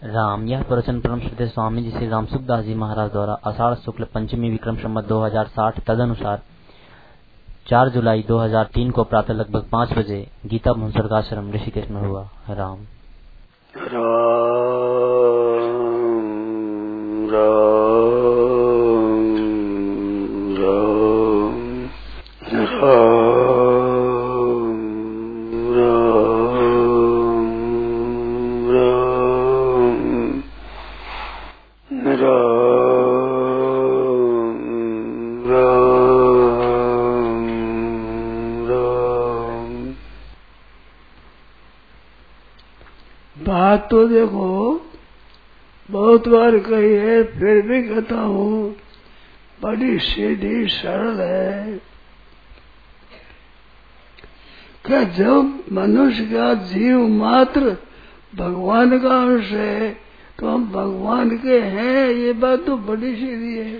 राम। यह प्रवचन परम श्रद्धेय स्वामी जी श्री राम सुखदास जी महाराज द्वारा आषाढ़ शुक्ल पंचमी विक्रम संवत 2060 तदनुसार 4 जुलाई 2003 को प्रातः लगभग 5 बजे गीता भवन स्वर्गाश्रम ऋषिकेश में हुआ। राम बात तो देखो बहुत बार कही है, फिर भी कहता हूँ, बड़ी सीधी सरल है कि जब मनुष्य का जीव मात्र भगवान का अंश है तो हम भगवान के हैं, ये बात तो बड़ी सीधी है।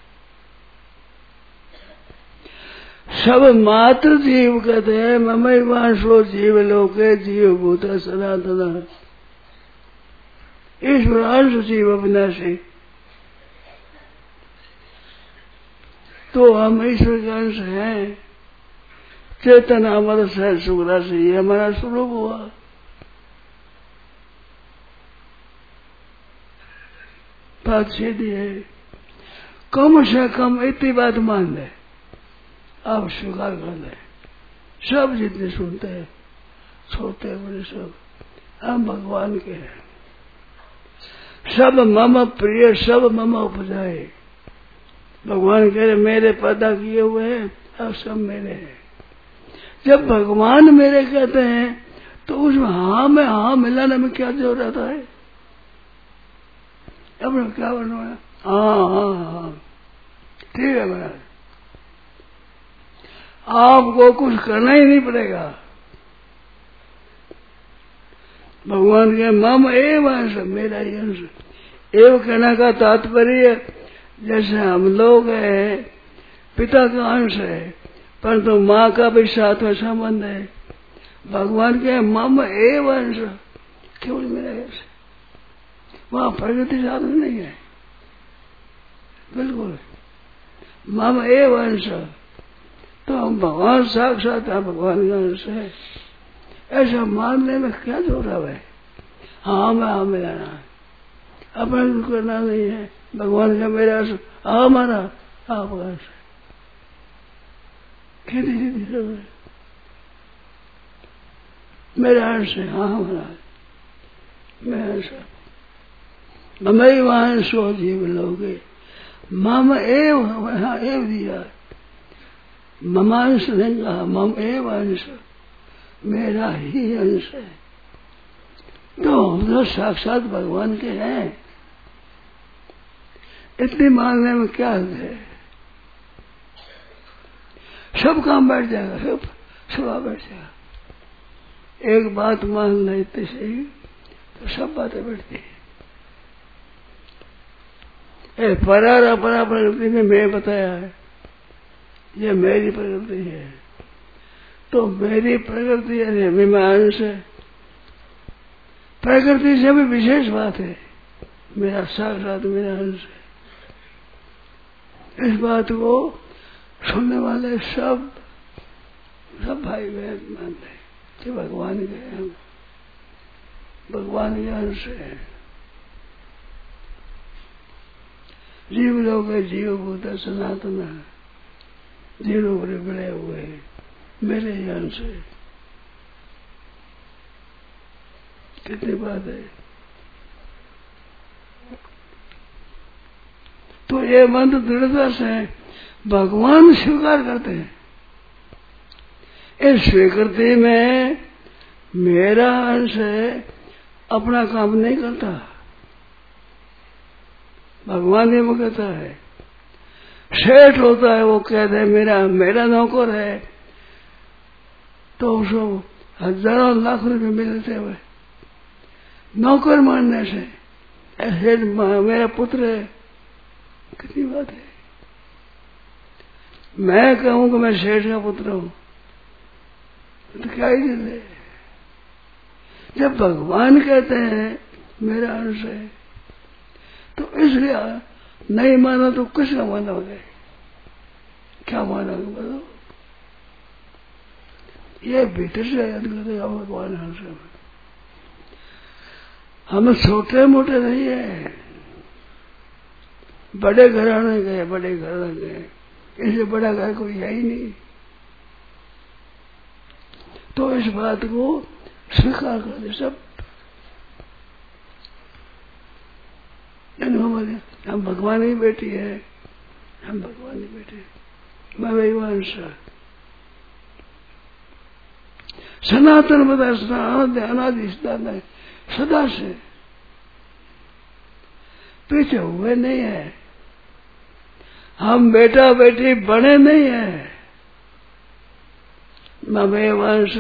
सब मात्र जीव कहते हैं, ममई वांशो जीव लोके जीव भूत सनातन, ईश्वरांश जीव अविनाशी। तो हम ईश्वर के अंश हैं। चेतन हमारा सहज सुख राशि, ये हमारा स्वरूप हुआ। बात सीधी है। कम से कम इतनी बात मान ले, आप स्वीकार कर ले। सब जितने सुनते हैं, छोटे बड़े सब, हम भगवान के हैं। सब मम प्रिय, सब मम उपजाए। भगवान कह रहे मेरे पैदा किए हुए हैं, अब सब मेरे हैं। जब भगवान मेरे कहते हैं तो उसमें हाँ में हाँ मिलाने में क्या जरूरत है? अब क्या बनवाया? हाँ हाँ हाँ ठीक है महाराज, आपको कुछ करना ही नहीं पड़ेगा। भगवान के मम एव अंश, मेरा ही अंश। एव कहने का तात्पर्य जैसे हम लोग हैं, पिता का अंश है, परंतु माँ का भी साथ में संबंध है। भगवान के मम एव अंश, केवल मेरा अंश। वहां प्रगति साधन नहीं है, बिल्कुल मम एव अंश। तो हम भगवान साक्षात भगवान का अंश है, ऐसा मानने में क्या जरूरत है? हाँ मैं हाँ मिलाना है, अपना कुछ करना नहीं है। भगवान का मेरा अंश, हमारा आपका अंश है। खेती सीधी सब है, मेरा अंश है, हाँ हमारा मेरा अंश। ममई वांशो जीव लोगे, मम एव, हाँ एव दिया, ममांश नहीं कहा, मम एव अंश, मेरा ही अंश है। तो हम तो साक्षात भगवान के हैं, इतनी मानने में क्या है? सब काम बैठ जाएगा, सब बैठ जाएगा। एक बात मान लेते सही तो सब बातें बैठती है। परार अपरा प्रकृति में मैं बताया है, ये मेरी प्रकृति है। तो मेरी प्रकृति यानी अंश है। प्रकृति से भी विशेष बात है, मेरा साक्षात मेरा अंश है। इस बात को सुनने वाले सब भाई बहन मानते हैं कि भगवान के हैं, भगवान के अंश है। जीव लोग जीव भूत सनातन, जीवों बड़े बड़े हुए मेरे ही अंश है। कितनी बात है। तो ये मंत्र दृढ़ता से भगवान स्वीकार करते हैं। इस स्वीकृति में मेरा अंश है, अपना काम नहीं करता। भगवान ये वो कहता है, सेठ होता है वो कहते हैं मेरा नौकर है, तो उसको हजारों लाख रुपए मिलते हुए नौकर मानने से ऐसे मेरा पुत्र है। कितनी बात है। मैं कहूं कि मैं सेठ का पुत्र हूं तो क्या ही है। जब भगवान कहते हैं मेरा अंश है। तो इसलिए नहीं माना तो किसका मानोगे? क्या मानोगे बोलो? ये भीतर से याद करेगा भगवान अंश है। हम छोटे मोटे नहीं है, बड़े घराने गए, बड़े घराने गए, इससे बड़ा घर कोई है ही नहीं। तो इस बात को स्वीकार कर दे सब। हम भगवान की बेटी है, हम भगवान की बेटी, मैं वैवांश सनातन बता अनादि सदा से पीछे हुए नहीं है। हम बेटा बेटी बने नहीं है, मैं वैवांश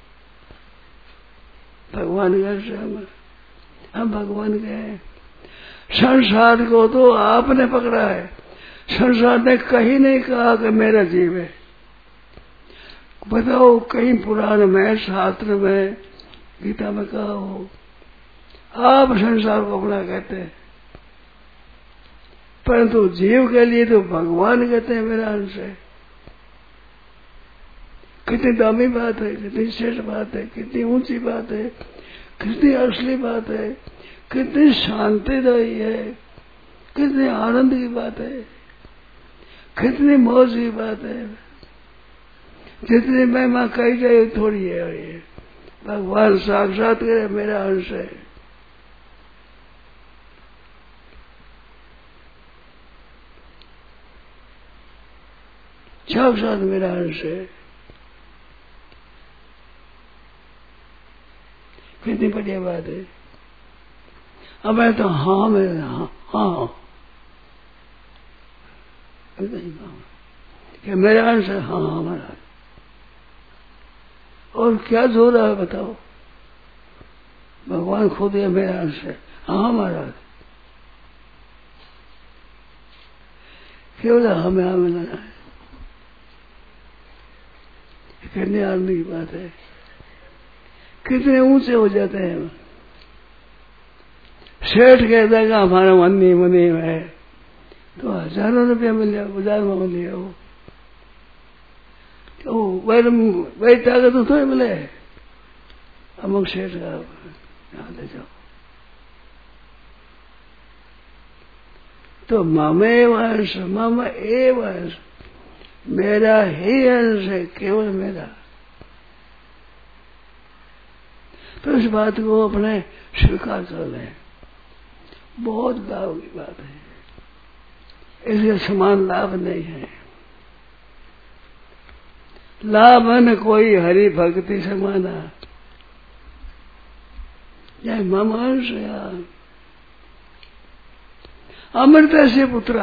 भगवान का हम भगवान के हैं। संसार को तो आपने पकड़ा है, संसार ने कहीं नहीं कहा कि मेरा जीव है। बताओ कहीं पुराण में, शास्त्र में, गीता में कहा हो? आप संसार को अपना कहते हैं, परंतु जीव के लिए तो भगवान कहते हैं मेरा अंश है। कितनी दामी बात है, कितनी श्रेष्ठ बात है, कितनी ऊंची बात है, कितनी असली बात है, कितनी शांतिदायी है, कितनी आनंद की बात है, कितनी मौज की बात है। जितनी महिमा कही जाए थोड़ी है। ये भगवान साक्षात करे मेरा अंश है। साक्षात मेरा अंश है। कितनी बढ़िया बात है। अब मैं तो हाँ मेरे हाँ कि मेरा अंश है। हाँ हमारा। और क्या जोर है बताओ? भगवान खुद है मेरा अंश है। हाँ हमारा। केवल हमें हमें लेना है। कितनी आनंद की बात है। कितने ऊंचे हो जाते हैं। सेठ कहता है हमारा मनी में है तो 1000 रुपया मिल जाए, बाजार में मिल जाए। वही ताकत तो थोड़ी मिले। अमुक सेठ का यहाँ ले जाओ तो ममे वंश मम ए वंश, मेरा ही अंश है, केवल मेरा। तो इस बात को अपने स्वीकार कर लें। बहुत लाभ की बात है। इसके समान लाभ नहीं है। लाभ न कोई हरि भक्ति समाना, जय ममांश अमृत से पुत्रा।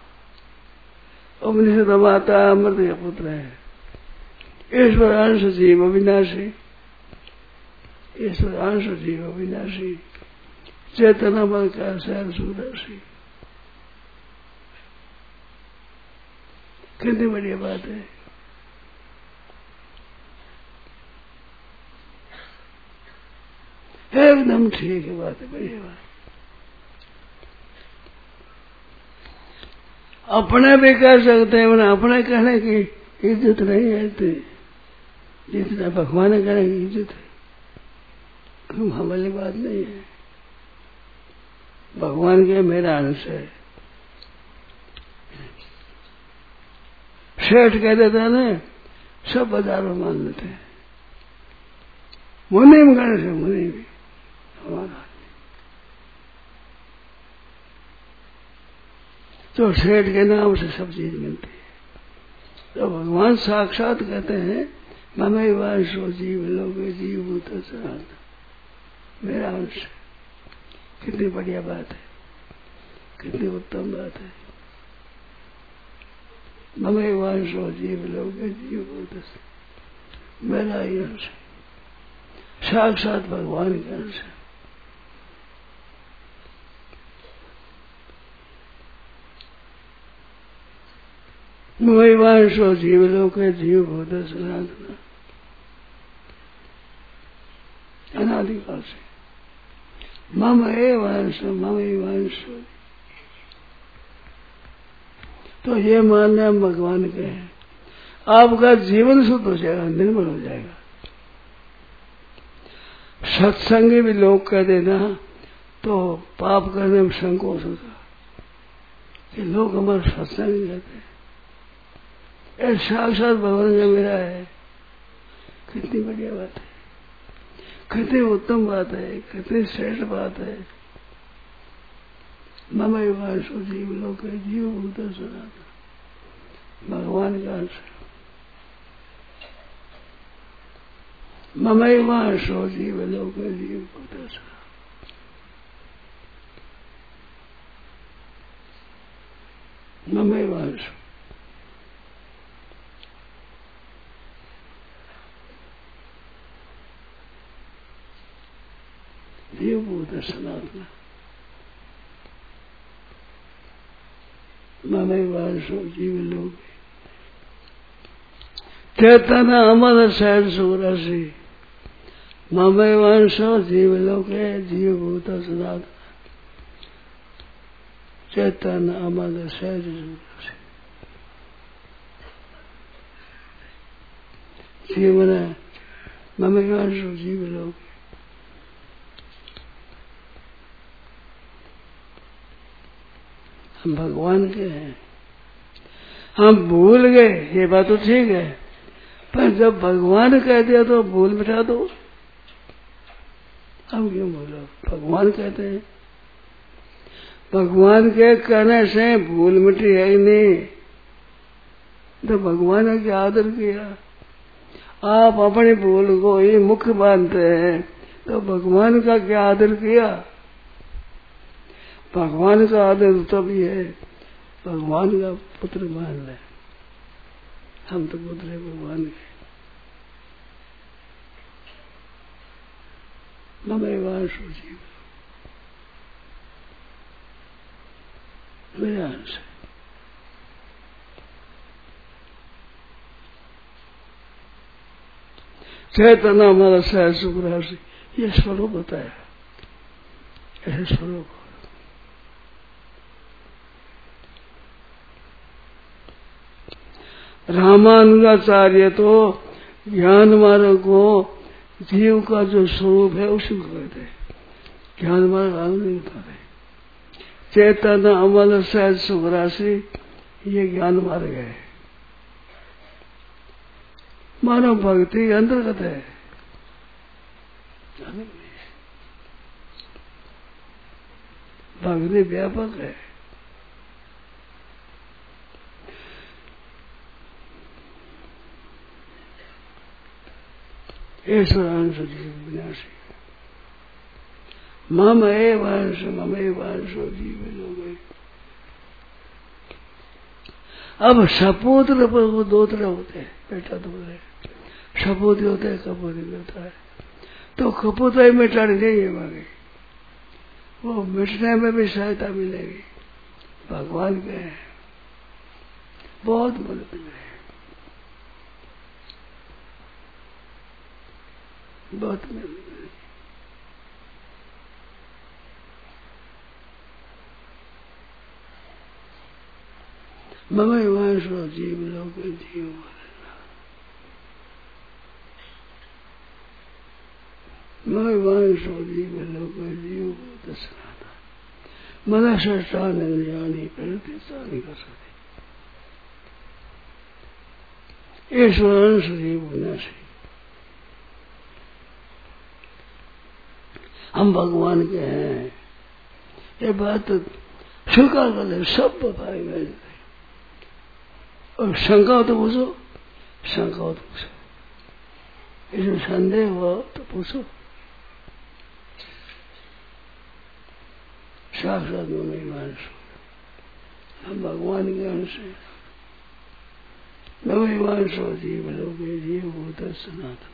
उपनिषद माता अमृत का पुत्र है। ईश्वर अंश जीव अविनाशी, ईश्वर अंश जीव अविनाशी, चेतना बल का शहर सुदर्शी। कितनी बढ़िया बात है। एकदम ठीक है बात है, बढ़िया बात। अपने भी कह सकते हैं, उन्हें अपने कहने की इज्जत नहीं है जितना भगवान ने कहने की इज्जत है। हमारी बात नहीं है। भगवान के मेरा अंश है। सेठ कह देता है ना, सब बाजार में मान लेते हैं। मुनि में कहने से मुनि भी हमारा। तो सेठ के नाम से सब चीज मिलती है। तो भगवान साक्षात कहते हैं ममे वांशो जीव लोगे जीव भूत सनातन, मेरा अंश। कितनी बढ़िया बात है, कितनी उत्तम बात है। ममे वांशो जीव लोगे जीव भूत, मेरा ही अंश। साक्षात भगवान का अंश है। वैवांशो जीवलोक जीव भूत सनातन, अनादिकाल से मम एवांश मम एवांश। तो ये मानना हम भगवान के हैं, आपका जीवन शुद्ध हो जाएगा, निर्मल हो जाएगा। सत्संगी भी लोग कह देना तो पाप करने में संकोच होगा कि लोग हमारे सत्संग कहते हैं। ये साक्षात भगवान का मेरा है। कितनी बढ़िया बात है, कितनी उत्तम बात है, कितनी श्रेष्ठ बात है। मम एवांशो जीव लोक जीव भूत सनातन, भगवान का अंश। मम एवांशो जीव लोक जीव भूत सनातन। मम एवांशो जीव भूत सनातन। मम एवांशो जीव लोक चेतन अमर सहज सुरसी। मम एवांशो जीव लोक जीव भूत सनातन। चेतन अमर सहज सुरसी। जीवन मम एवांशो जीव लोक। हम भगवान के हैं, हम भूल गए, ये बात तो ठीक है, पर जब भगवान कह दिया तो भूल मिटा दो। हम क्यों बोलो, भगवान कहते हैं। भगवान के कहने से भूल मिटी है ही नहीं, तो भगवान ने क्या आदर किया। आप अपनी भूल को ही मुख्य मानते हैं, तो भगवान का क्या आदर किया। भगवान का आदर तभी है भगवान का पुत्र मान ले। हम तो पुत्र है भगवान के। मम एवांशो जीव, मेरा अंश है। चैतना हमारा सहज सुख राशि, ये स्वरूप बताया। ऐसे स्वरूप रामानुजाचार्य तो ज्ञान मार्ग को जीव का जो स्वरूप है उसी को कहते हैं। ज्ञान मार्ग आगे नहीं बताते। चेतन अमल सहज सुख राशि, ये ज्ञान मार्ग है, मानव भक्ति के अंतर्गत है। भक्ति व्यापक है। ईश्वरांश जीव विनाशी। मम एवांश मम एवांशो जीव लोक। अब सपूत्र पर वो दो तरह होते हैं, बेटा दो है, सपूत होता है, कपूत होता है। तो कपूत ही मिटानी नहीं है मांगे, वो मिटने में भी सहायता मिलेगी। भगवान के हैं, बहुत मदद है, बहुत मदद। मम एवांशो जीव लोक जीव। मम एवांशो जीव लोक जीव भूत सनातन। मन सष्टान इंद्रियाणि प्रवृत्तिस्थानि कर्षति। ईश्वरांश जीव विनाशी। हम भगवान के हैं, ये बात स्वीकार कर ले, सब बताए गए। और शंका हो तो पूछो, शंका हो तो पूछो, इसमें संदेह हो तो पूछो। साक्षात मम एवांशो, हम भगवान के अंश हैं। मम एवांशो जीव लोक जीव भूत सनातन।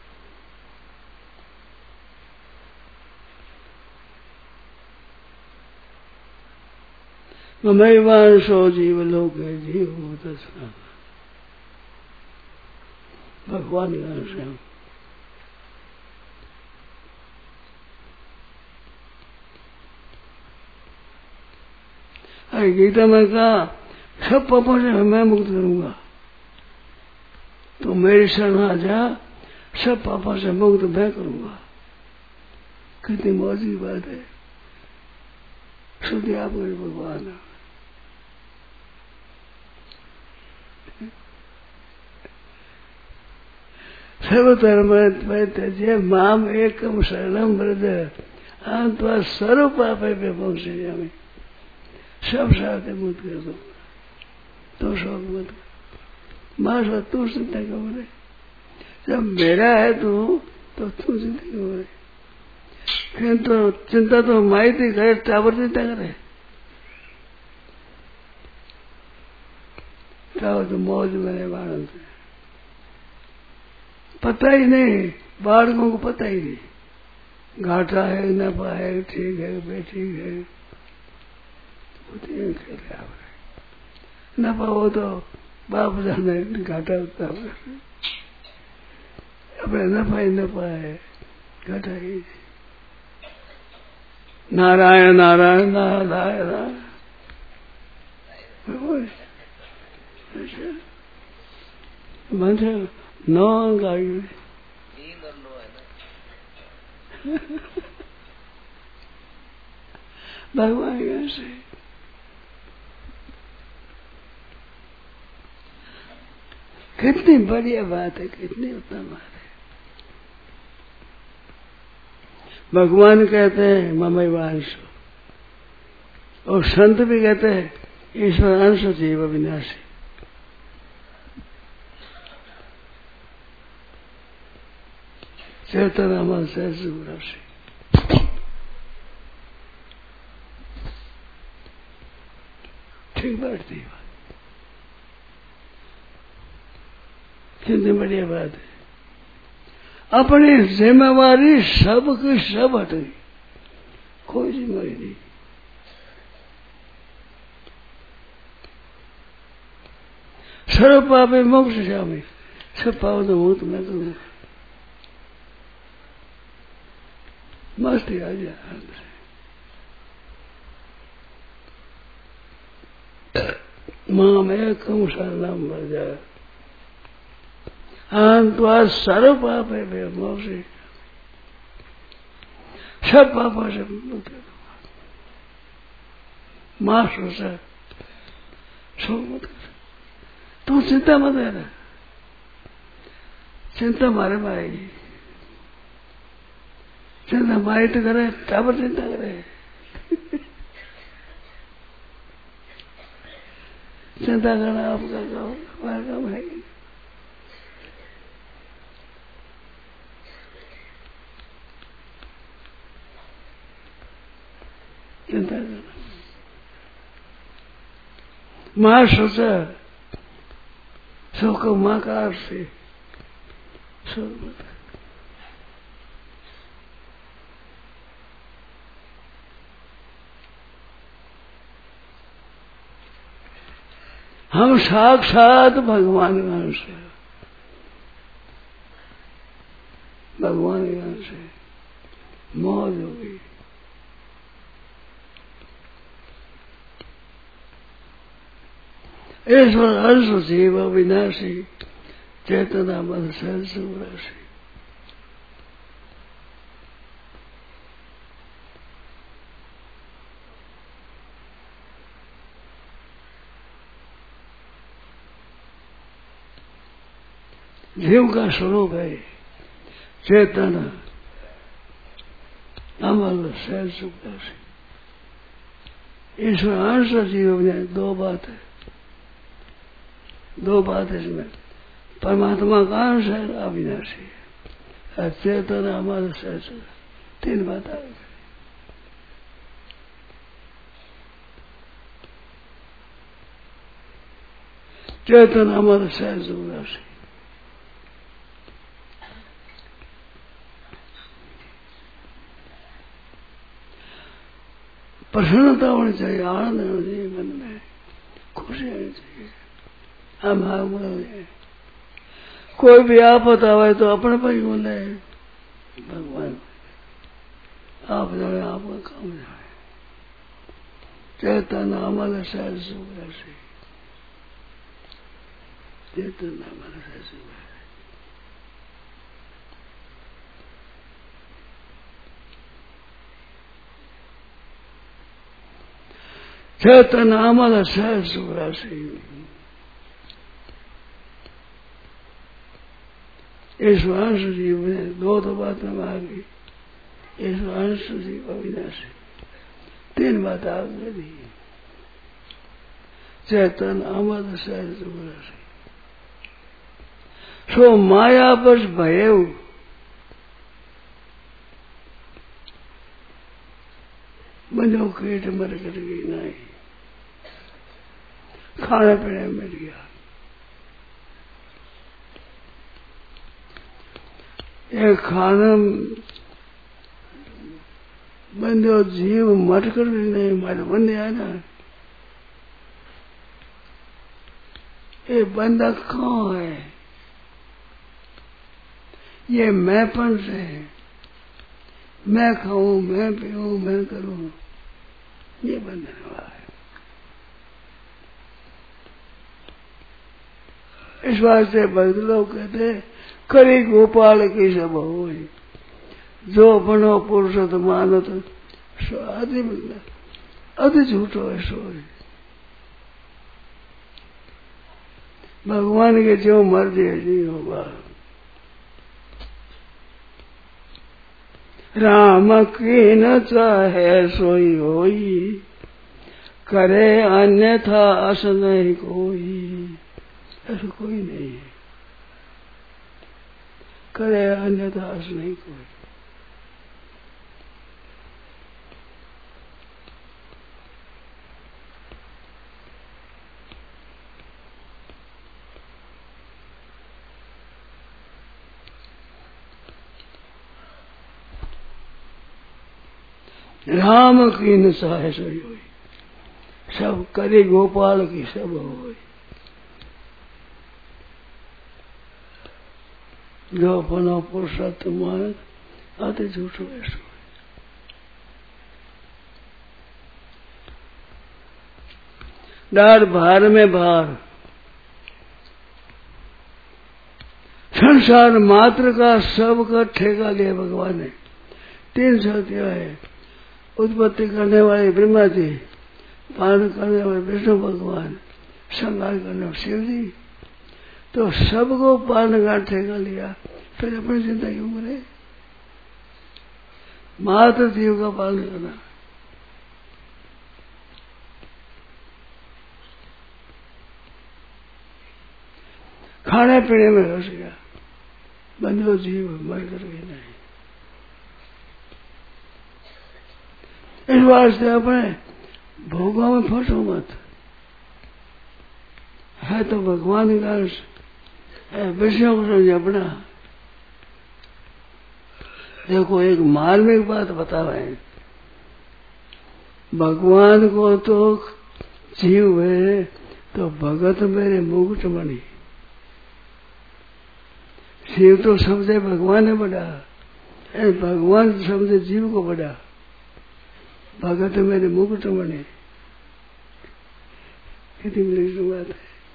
मम एवांशो जीव लोक जीव भूत सनातन। भगवान का अंश है। गीता में कहा सब पापों से मैं मुक्त करूंगा, तो मेरी शरण आ जा, सब पापों से मुक्त मैं करूंगा। कितनी मौज की बात है। शुद्ध आप भगवान सर्वधर्म त्यज्य माम एकम शरणम व्रज अहं सर्व पापे विमोचयामि, सब साथ मुक्त कर दूंगा, तो शोक मत कर। मां तू चिंता क्यों करे, जब मेरा है तू तो तू चिंता क्यों करे। तो चिंता तो माई थी करे, टावर चिंता करे, टावर तो मौज मेरे बाणन से पता ही नहीं, बालकों को पता ही नहीं घाटा है नफा है, ठीक है बेठीक है, नफा हो तो बाप जाने, घाटा होता है अपने नफा ही नफा है, घाटा ही। नारायण नारायण नारायण मंत्र नौ गाड़ी में भगवान से कितनी बढ़िया बात है, कितनी उत्तम बात है। भगवान कहते हैं ममैवांश, और संत भी कहते हैं ईश्वर अंश जीव विनाशी। चेतन अमल से ठीक बैठती है बात, कितनी बढ़िया बात है। अपनी जिम्मेवारी सब की सब हट गई, कोई जिम्मेवारी नहीं। सर्व पापे मोक्षयामि, सब पाप तो मुक्त मैं करूंगा। मस्ती आ जाए, माम एकम शरणम व्रज अहं त्वा सर्व पापे विमोचयामि, सब पापों से मुक्त कर दूंगा। मां सोचा शोक मत कर, तू चिंता मत कर, चिंता मारे में आएगी। चिंता माई तो करे, टावर चिंता करे चिंता करना आपका काम, हमारा काम है। चिंता करना मां सोचा शोक मां का अर्थ से शोक मत। हम साक्षात भगवान के अंश है, भगवान के अंश है, मौज हो गई। ईश्वर अंश जीव विनाशी, चेतना मद सहज राशि। जीव का स्वरूप है चेतन अमल सहज सुख राशि। ईश्वर अंश जीव में दो बात है, दो बात है इसमें। परमात्मा का अंश है, अविनाशी है, चेतन अमल सहज, तीन बात आ गई। चेतन अमल सहज राशि। प्रसन्नता होनी चाहिए, आनंद होना चाहिए, मन में खुशी होनी चाहिए। हम बोले कोई भी आपत आवे तो अपने पर ही बोले भगवान आप जाने, आपका काम जाने। चेतन अमल सहज सुख राशि, चेतन अमल सहज सुख राशि। चेतन अमल सहज सुख राशि। इस अंश जीव ने दो तो बातें मांगी, इस अंश जीव अविनाशी, तीन बात आगे दी। चेतन अमल सहज सुख राशि। सो माया बस भयऊ, बंजो कीट मर कर गई नहीं, खाने पीने में मिल गया। ये खाना बंदो जीव मर कर भी नहीं मर बंदे है ना। ये बंदा कौन है? ये मैंपन से, मैं खाऊं, मैं पीऊं, मैं करूं, ये बंधन हुआ है। इस वास्ते भक्त लोग कहते करी गोपाल की सब हो, जो बनो पुरुषोत्त मानत सो आदि मिलना, अति झूठो है सो। भगवान के जो मर्जी है जी होगा। राम की न चाहे सोई होई, करे अन्यथा अस नहीं कोई। ऐसा कोई नहीं है, करे अन्यथा अस नहीं कोई। राम की न चाहे सोई होई, सब करे गोपाल की सब होई। जो अपना पुरुषोत्त मान आते झूठो ऐसो। डार भार में भार, संसार मात्र का सबका ठेका लिया भगवान ने। तीन शक्तियां है, उत्पत्ति करने वाले ब्रह्मा जी, पालन करने वाले विष्णु भगवान, संहार करने वाले शिव जी। तो सबको पालन का ठेका लिया, फिर अपनी चिंता क्यों करे? मात्र जीव का पालन करना। खाने पीने में घुस गया, बंधो जीव मर कर भी नहीं। इस वास्ते अपने भोगों में फंसो मत। है तो भगवान का अंश, विषयों को समझे अपना। देखो एक मार्मिक बात बता रहे हैं, भगवान को तो जीव है तो भगत मेरे मुकुटमणि। शिव तो समझे भगवान है बड़ा, भगवान समझे जीव को बड़ा। भगत मेरे मुकुटमणि, कितनी बड़ी बात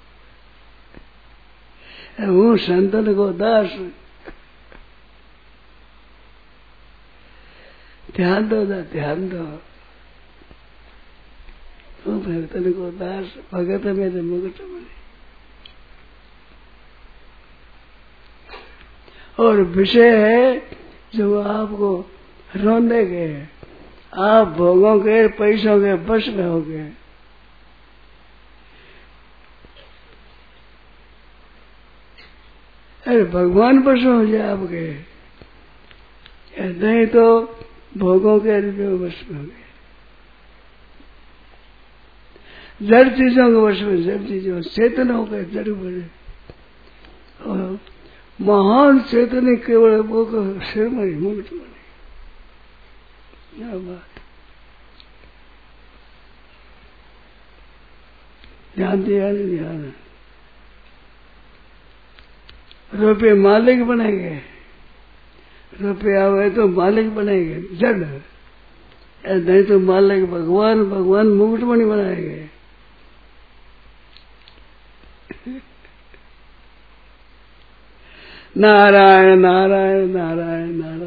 है। वो संतन को दास, ध्यान दो ना, ध्यान दो। वो भगतन को दास, भगत मेरे मुकुटमणि। और विषय है जो आपको रोने के, आप भोगों के पैसों के बस में हो गए। अरे भगवान बस हो जाए आपके, नहीं तो भोगों के रुपये बस में हो गए। जड़ चीजों के वश में, जड़ चीजों चेतन हो गए, जड़ बने। और महान चेतन केवल वो सिर में मुकुट बने। क्या बात, ध्यान दिया नहीं ध्यान। रुपये मालिक बनेंगे, रुपये आवे तो मालिक बनेंगे। जड़ नहीं तो मान लगे भगवान भगवान मुकुटमणि बनाए गए। नारायण नारायण नारायण नारायण।